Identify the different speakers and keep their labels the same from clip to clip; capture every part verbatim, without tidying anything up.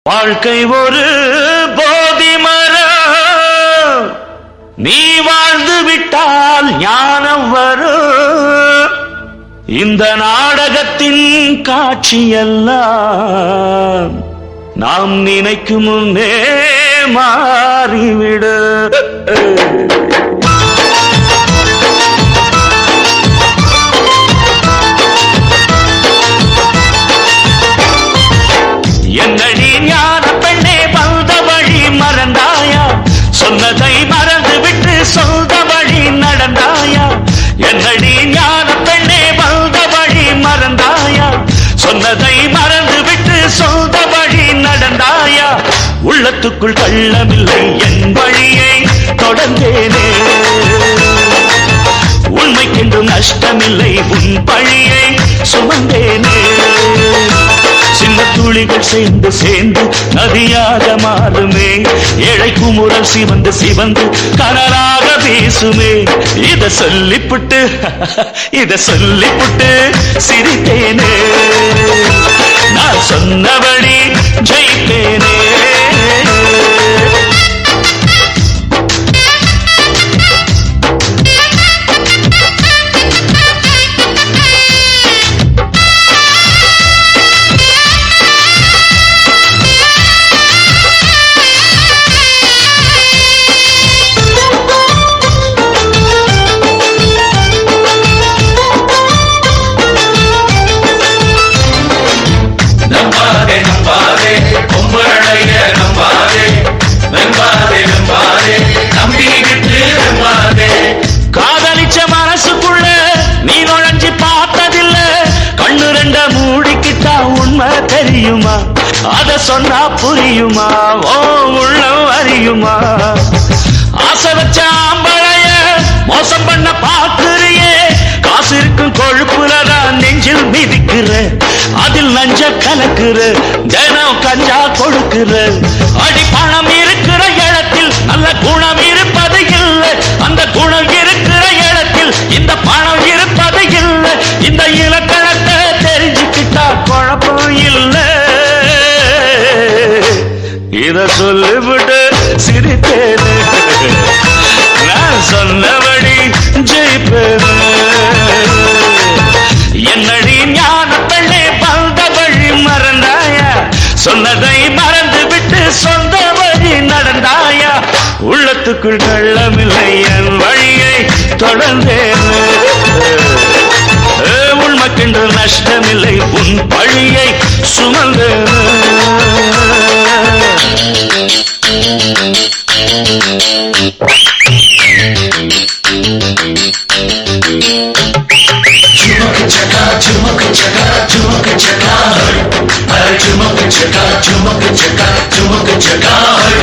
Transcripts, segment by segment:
Speaker 1: வாழ்க்கை ஒரு போதி மரம், நீ வாழ்ந்து விட்டால் ஞானம் வரும். இந்த நாடகத்தின் காட்சியெல்லாம் நாம் நினைக்கும் முன்னே மாறிவிடு. என்னடி ஞான பெண்ணே, வந்த வழி மறந்தாயா? சொன்னதை மறந்து விட்டு சொந்த வழி நடந்தாயா? என்னடி ஞான பெண்ணே, வந்த வழி மறந்தாயா? சொன்னதை மறந்து விட்டு சொந்த வழி நடந்தாயா? உள்ளத்துக்குள் கள்ளமில்லை, என் வழியை தொடர்ந்தேனே. உண்மைக்கென்று நஷ்டமில்லை, உன் பழியை சுமந்தேனே. சின்ன துளிகள் சேர்ந்து சேர்ந்து நதியாக மாறுமே. ஏழை குமுறல் சிவந்து சிவந்து கனலாக வீசுமே. இத சொல்லிப்புட்டு இத சொல்லிப்புட்டு சிரித்தேனே. நான் சொன்னபடி ஜெயித்தேனே. காதலிச்ச மனசுக்குள்ள நீ நுழைஞ்சு பார்த்ததில்ல. கண்ணு ரெண்ட மூடிக்கிட்டா உண்மை தெரியுமா? அத சொன்னா புரியுமா? ஓ உள்ளம் அறியுமா? ஆசை வச்ச ஆம்பளைய மோசம் பண்ண பாக்குறியே. காசு இருக்கும் கொழுப்புலதான் நெஞ்சில் மிதிக்கிற, அதில் நஞ்ச கலக்குற, தினம் கஞ்சா கொடுக்கிற. அடி பணம் இருக்கிற இடத்தில் நல்ல குணம் இருப்பது இல்லை. அந்த குணம் இருக்கிற இடத்தில் இந்த பணம் இருப்பது இல்லை. இந்த இலக்கணத்தை தெரிஞ்சுக்கிட்டா குழப்பம் இல்லை. இத சொல்லிவிட்டு சிரித்தேனே. நான் சொன்னபடி ஜெயிப்பேனே. என்னடி ஞான பெண்ணே, வந்த வழி மறந்தாயா? சொன்னதை மறந்து விட்டு சொந்த வழி நடந்தாயா? உள்ளத்துக்குள் கள்ளமில்லை, என் வழியை தொடர்ந்தேனே. உண்மைக்கென்று நஷ்டமில்லை, உன் பழியை சுமந்தேனே.
Speaker 2: Chumaka chaka, chumaka chaka, chumaka chaka, hey, chumaka chaka, chumaka chaka, chumaka chaka, hey.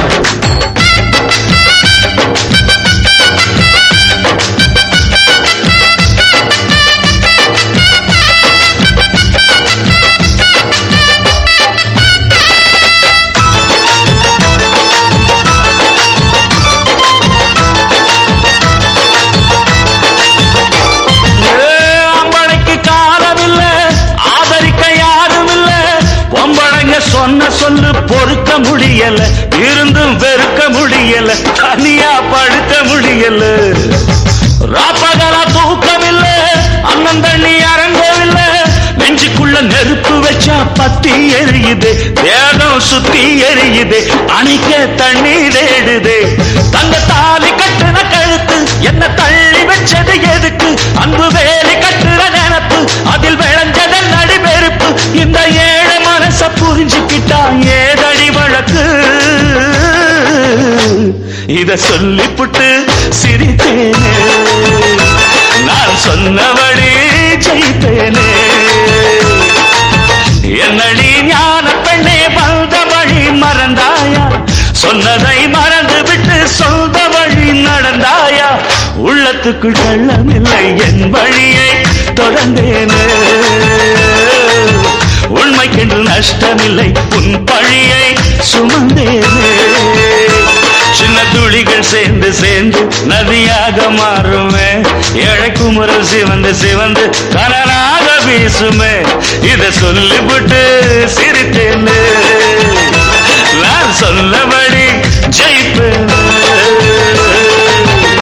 Speaker 1: சொன்ன சொல்லு பொறுக்க முடியல, இருந்தும் வெறுக்க முடியல, தனியா படுக்க முடியல. ராப்பகலா தூக்கமில்லை, அண்ணன் தண்ணி அரங்கவில்லை. நெஞ்சுக்குள்ள நெருப்பு வச்சா பத்தி எரியுது, தேகம் சுத்தி எரியுது, அணைக்க தண்ணி தேடுது. தங்க தாலி கட்டுன கழுத்து என்ன தள்ளி வச்சது எதுக்கு? அன்பு வேலி கட்டுற நினப்பு, அதில் விளைஞ்சதன் அடிபெருப்பு. இந்த ஏழை மனச புரிஞ்சுக்கிட்டா ஏதடி வழக்கு? இத சொல்லிப்புட்டு சிரித்தேனே. நான் சொன்னபடி ஜெயித்தேனே. என்னடி ஞான பெண்ணே, வந்த வழி மறந்தாயா? சொன்னதை மறந்து விட்டு சொந்த வழி நடந்தாயா? உள்ளத்துக்குள் கள்ளமில்லை, என் வழியை தொடர்ந்தேனே. உண்மைக்கென்று நஷ்டமில்லை, உன் பழியை சுமந்தேனே. சின்ன துளிகள் சேர்ந்து சேர்ந்து நதியாக மாறுமே. ஏழை குமுறல் சிவந்து சிவந்து கனலாக வீசுமே. இத சொல்லிவிட்டு சிரித்தேன்னு சொல்ல